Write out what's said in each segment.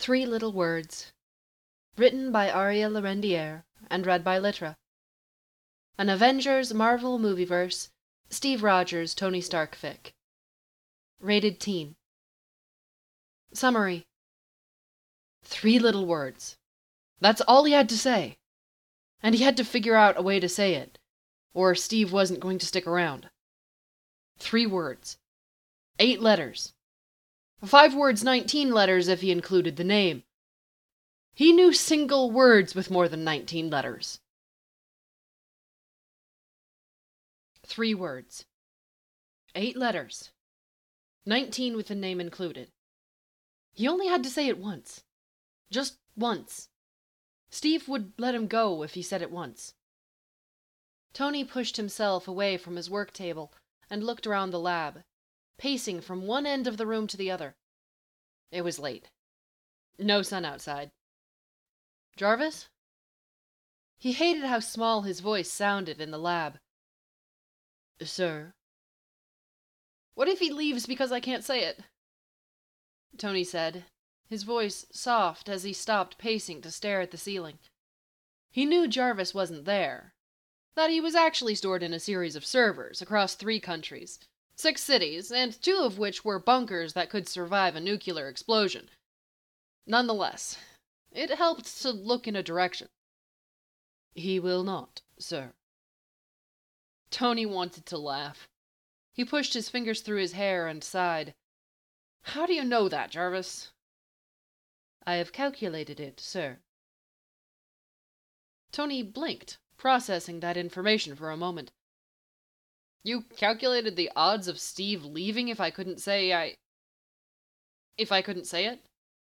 Three Little Words. Written by Aria Larendiere and read by Litra. An Avengers Marvel Movieverse, Steve Rogers, Tony Stark fic. Rated teen. Summary. Three little words. That's all he had to say. And he had to figure out a way to say it, or Steve wasn't going to stick around. 3 words. 8 letters. 5 words, 19 letters if he included the name. He knew single words with more than 19 letters. 3 words. 8 letters. 19 with the name included. He only had to say it once. Just once. Steve would let him go if he said it once. Tony pushed himself away from his work table and looked around the lab, pacing from one end of the room to the other. It was late. No sun outside. Jarvis? He hated how small his voice sounded in the lab. Sir? What if he leaves because I can't say it? Tony said, his voice soft as he stopped pacing to stare at the ceiling. He knew Jarvis wasn't there, that he was actually stored in a series of servers across 3 countries, 6 cities, and 2 of which were bunkers that could survive a nuclear explosion. Nonetheless, it helped to look in a direction. He will not, sir. Tony wanted to laugh. He pushed his fingers through his hair and sighed. How do you know that, Jarvis? I have calculated it, sir. Tony blinked, processing that information for a moment. You calculated the odds of Steve leaving if I couldn't say it?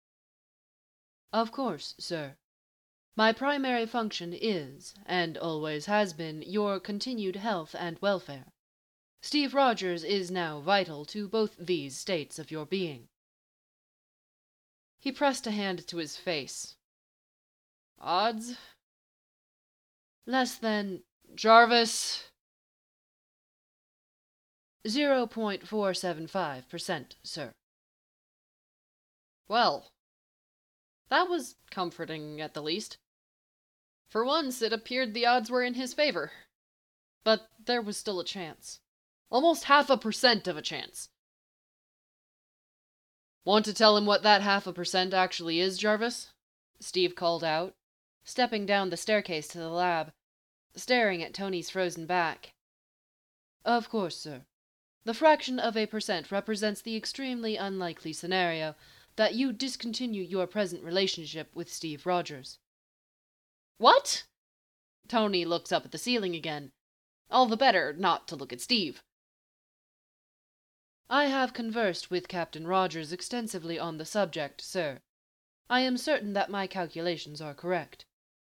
Of course, sir. My primary function is, and always has been, your continued health and welfare. Steve Rogers is now vital to both these states of your being. He pressed a hand to his face. Odds? Less than... Jarvis! 0.475%, sir. Well, that was comforting at the least. For once, it appeared the odds were in his favor. But there was still a chance. Almost 0.5% of a chance. Want to tell him what that 0.5% actually is, Jarvis? Steve called out, stepping down the staircase to the lab, staring at Tony's frozen back. Of course, sir. The fraction of a percent represents the extremely unlikely scenario that you discontinue your present relationship with Steve Rogers. What? Tony looks up at the ceiling again. All the better not to look at Steve. I have conversed with Captain Rogers extensively on the subject, sir. I am certain that my calculations are correct.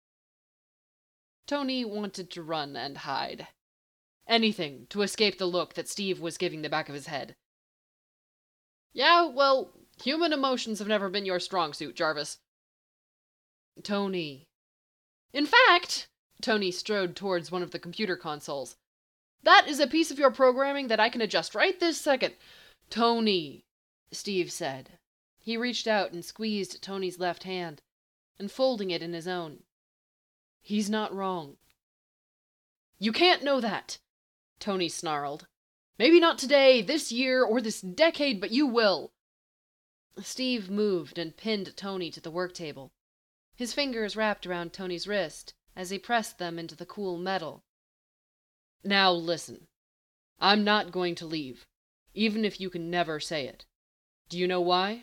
Tony wanted to run and hide. Anything to escape the look that Steve was giving the back of his head. Yeah, well, human emotions have never been your strong suit, Jarvis. Tony. In fact, Tony strode towards one of the computer consoles. That is a piece of your programming that I can adjust right this second. Tony, Steve said. He reached out and squeezed Tony's left hand, enfolding it in his own. He's not wrong. You can't know that, Tony snarled. Maybe not today, this year, or this decade, but you will. Steve moved and pinned Tony to the work table. His fingers wrapped around Tony's wrist as he pressed them into the cool metal. Now listen. I'm not going to leave, even if you can never say it. Do you know why?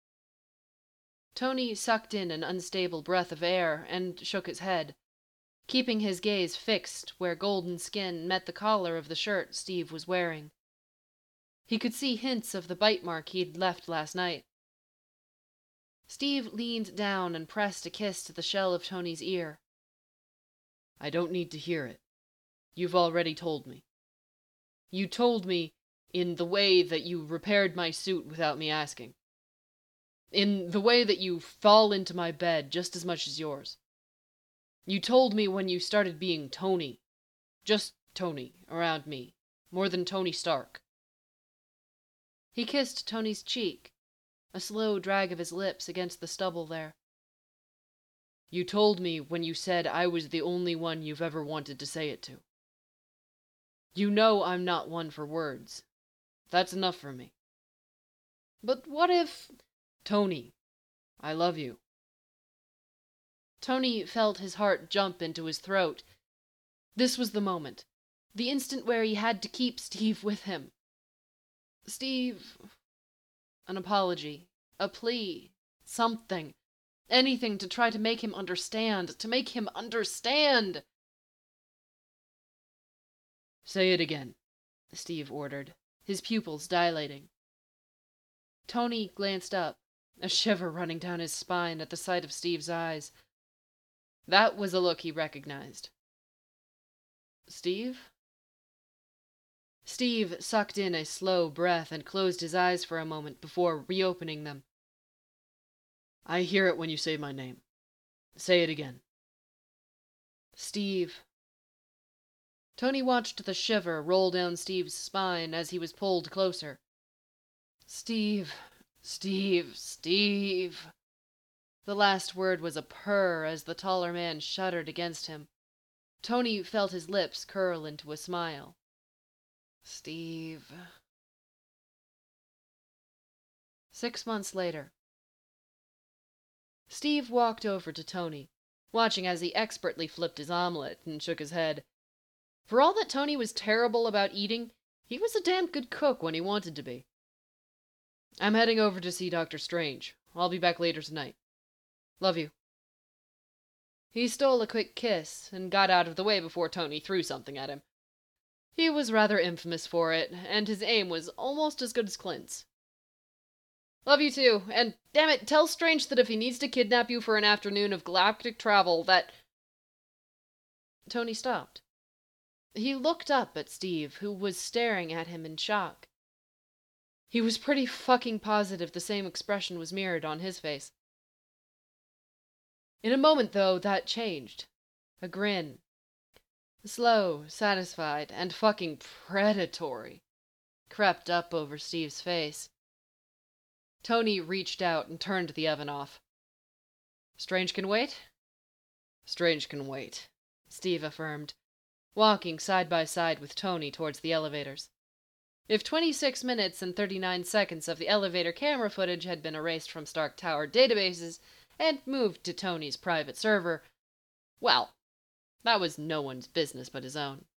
Tony sucked in an unstable breath of air and shook his head, keeping his gaze fixed where golden skin met the collar of the shirt Steve was wearing. He could see hints of the bite mark he'd left last night. Steve leaned down and pressed a kiss to the shell of Tony's ear. I don't need to hear it. You've already told me. You told me in the way that you repaired my suit without me asking. In the way that you fall into my bed just as much as yours. You told me when you started being Tony. Just Tony around me. More than Tony Stark. He kissed Tony's cheek, a slow drag of his lips against the stubble there. "You told me when you said I was the only one you've ever wanted to say it to. You know I'm not one for words. That's enough for me. But what if... Tony, I love you." Tony felt his heart jump into his throat. This was the moment. The instant where he had to keep Steve with him. Steve... An apology. A plea. Something. Anything to try to make him understand. To make him understand! "Say it again," Steve ordered, his pupils dilating. Tony glanced up, a shiver running down his spine at the sight of Steve's eyes. That was a look he recognized. "Steve?" Steve sucked in a slow breath and closed his eyes for a moment before reopening them. "I hear it when you say my name. Say it again." "Steve." Tony watched the shiver roll down Steve's spine as he was pulled closer. "Steve, Steve, Steve." The last word was a purr as the taller man shuddered against him. Tony felt his lips curl into a smile. "Steve." 6 months later. Steve walked over to Tony, watching as he expertly flipped his omelet, and shook his head. For all that Tony was terrible about eating, he was a damn good cook when he wanted to be. "I'm heading over to see Dr. Strange. I'll be back later tonight. Love you." He stole a quick kiss and got out of the way before Tony threw something at him. He was rather infamous for it, and his aim was almost as good as Clint's. "Love you too, and damn it, tell Strange that if he needs to kidnap you for an afternoon of galactic travel, that..." Tony stopped. He looked up at Steve, who was staring at him in shock. He was pretty fucking positive the same expression was mirrored on his face. In a moment, though, that changed. A grin. Slow, satisfied, and fucking predatory, crept up over Steve's face. Tony reached out and turned the oven off. "Strange can wait?" "Strange can wait," Steve affirmed, walking side by side with Tony towards the elevators. If 26 minutes and 39 seconds of the elevator camera footage had been erased from Stark Tower databases and moved to Tony's private server, well, that was no one's business but his own.